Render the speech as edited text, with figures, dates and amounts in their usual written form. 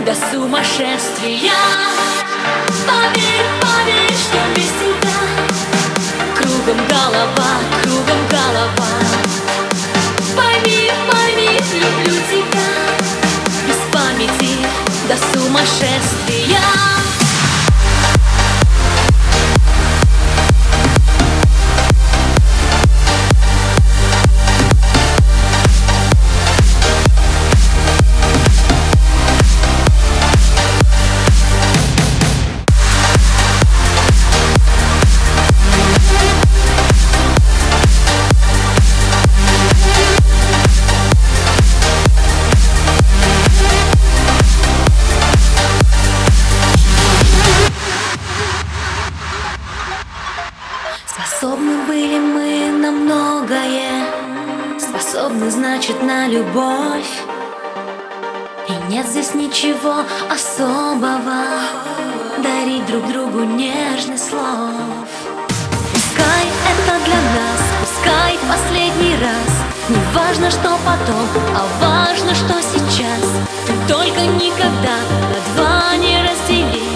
до сумасшествия. Поверь, поверь, что без тебя кругом голова, кругом голова. Пойми, пойми, люблю тебя без памяти до сумасшествия. Способны были мы на многое, способны, значит, на любовь. И нет здесь ничего особого, дарить друг другу нежных слов. Пускай это для нас, пускай последний раз. Не важно, что потом, а важно, что сейчас. Ты только никогда на два не раздели